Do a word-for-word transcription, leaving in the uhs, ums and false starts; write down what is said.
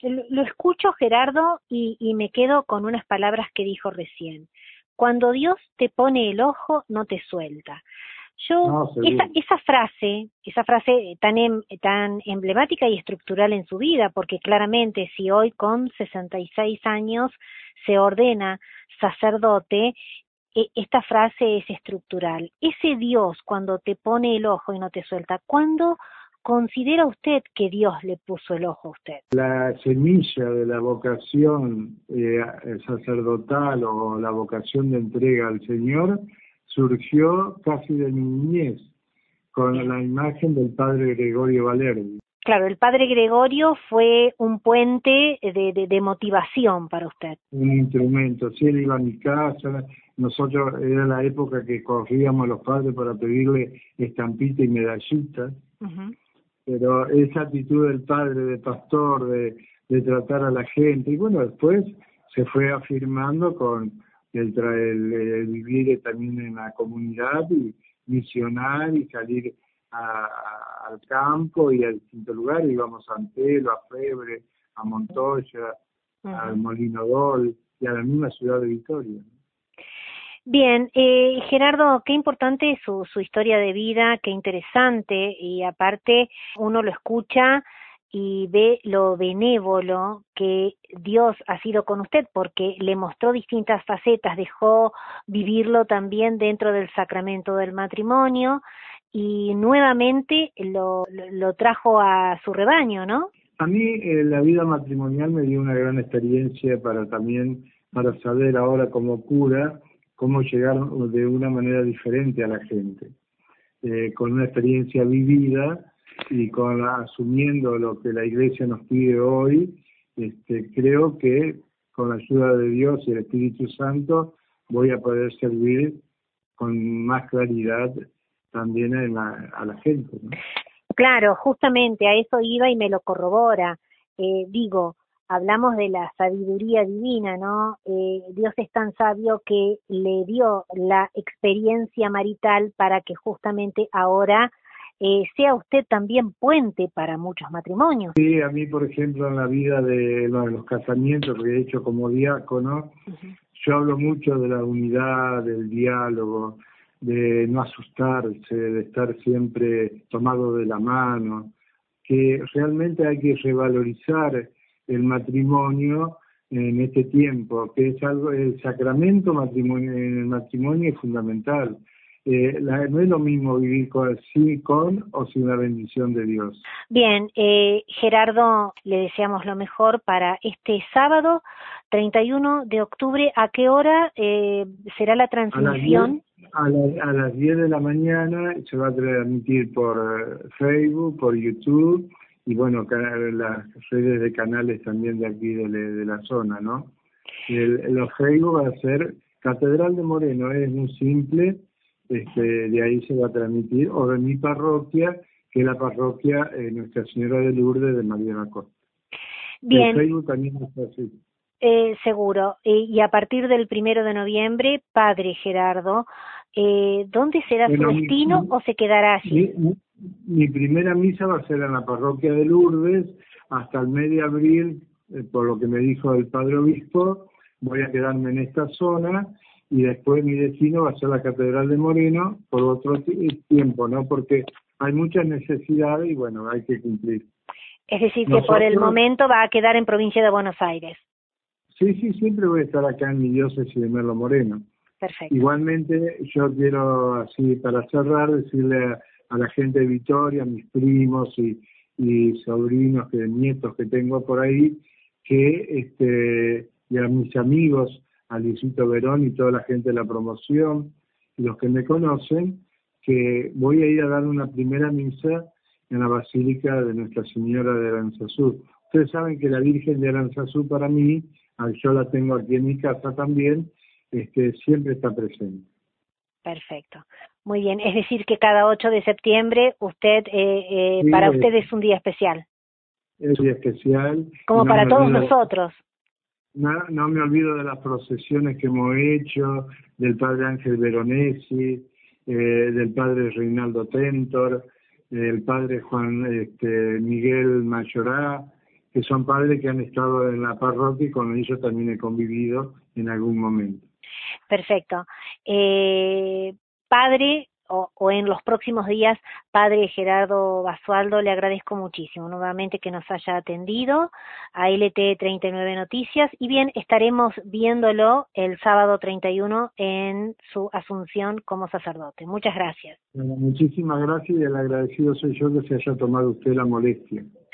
lo lo escucho, Gerardo, y, y me quedo con unas palabras que dijo recién. Cuando Dios te pone el ojo, no te suelta. Yo, No, esa, seguro. esa frase, esa frase tan, em, tan emblemática y estructural en su vida, porque claramente si hoy con sesenta y seis años se ordena sacerdote, e- esta frase es estructural. Ese Dios cuando te pone el ojo y no te suelta, ¿cuándo considera usted que Dios le puso el ojo a usted? La semilla de la vocación eh, sacerdotal o la vocación de entrega al Señor surgió casi de mi niñez, con la imagen del padre Gregorio Valerdi. Claro, el padre Gregorio fue un puente de, de, de motivación para usted. Un instrumento. Si él iba a mi casa, nosotros era la época que corríamos a los padres para pedirle estampita y medallita. Uh-huh. Pero esa actitud del padre, de pastor, de, de tratar a la gente, y bueno, después se fue afirmando con el, el, el vivir también en la comunidad y misionar y salir a, a, al campo y a distintos lugares. Íbamos a Antelo, a Febre, a Montoya, uh-huh, al Molino Dol y a la misma ciudad de Victoria. Bien, eh, Gerardo, qué importante su, su historia de vida, qué interesante, y aparte uno lo escucha y ve lo benévolo que Dios ha sido con usted, porque le mostró distintas facetas, dejó vivirlo también dentro del sacramento del matrimonio y nuevamente lo, lo trajo a su rebaño, ¿no? A mí eh, la vida matrimonial me dio una gran experiencia para también, para saber ahora como cura, cómo llegar de una manera diferente a la gente, eh, con una experiencia vivida y con la, asumiendo lo que la Iglesia nos pide hoy. Este, creo que con la ayuda de Dios y el Espíritu Santo voy a poder servir con más claridad también en la, a la gente, ¿no? Claro, justamente a eso iba y me lo corrobora. Eh, digo, hablamos de la sabiduría divina, ¿no? Eh, Dios es tan sabio que le dio la experiencia marital para que justamente ahora eh, sea usted también puente para muchos matrimonios. Sí, a mí, por ejemplo, en la vida de, no, de los casamientos que he hecho como diácono, uh-huh, yo hablo mucho de la unidad, del diálogo, de no asustarse, de estar siempre tomado de la mano, que realmente hay que revalorizar el matrimonio en este tiempo, que es algo, el sacramento matrimonio, en el matrimonio es fundamental. Eh, la, no es lo mismo vivir con, sí, con o sin la bendición de Dios. Bien, eh, Gerardo, le deseamos lo mejor para este sábado, treinta y uno de octubre. ¿A qué hora eh, será la transmisión? A, la, a las diez de la mañana se va a transmitir por uh, Facebook, por YouTube y bueno, las redes de canales también de aquí de, de la zona, ¿no? El, los Facebook va a ser Catedral de Moreno, es muy simple. Este, de ahí se va a transmitir, o de mi parroquia, que es la parroquia eh, Nuestra Señora de Lourdes de María de la Costa. Bien. El Facebook también está así. Eh, seguro. Eh, y a partir del primero de noviembre, Padre Gerardo, eh, ¿dónde será bueno, su destino mi, o se quedará allí? Mi, mi primera misa va a ser en la parroquia de Lourdes hasta el mes de abril, eh, por lo que me dijo el Padre Obispo, voy a quedarme en esta zona. Y después mi destino va a ser la Catedral de Moreno por otro tiempo, ¿no? Porque hay muchas necesidades y bueno, hay que cumplir. Es decir, Nosotros, que por el momento va a quedar en provincia de Buenos Aires. Sí, sí, siempre voy a estar acá en mi diócesis de Merlo Moreno. Perfecto. Igualmente, yo quiero, así para cerrar, decirle a, a la gente de Victoria, a mis primos y, y sobrinos, que nietos que tengo por ahí, que este y a mis amigos, a Luisito Verón y toda la gente de la promoción, y los que me conocen, que voy a ir a dar una primera misa en la Basílica de Nuestra Señora de Aranzazú. Ustedes saben que la Virgen de Aranzazú para mí, yo la tengo aquí en mi casa también, este, siempre está presente. Perfecto. Muy bien, es decir que cada ocho de septiembre usted, eh, eh, sí, para usted es un día especial. Es un día especial. Como no para todos olvido, nosotros. No, no me olvido de las procesiones que hemos hecho, del Padre Ángel Veronesi, eh, del Padre Reinaldo Tentor, del Padre Juan este, Miguel Mayorá, que son padres que han estado en la parroquia y con ellos también he convivido en algún momento. Perfecto. Eh, padre, o, o en los próximos días, padre Gerardo Basualdo, le agradezco muchísimo nuevamente que nos haya atendido a L T treinta y nueve Noticias, y bien, estaremos viéndolo el sábado treinta y uno en su asunción como sacerdote. Muchas gracias. Bueno, muchísimas gracias, y el agradecido soy yo que se haya tomado usted la molestia.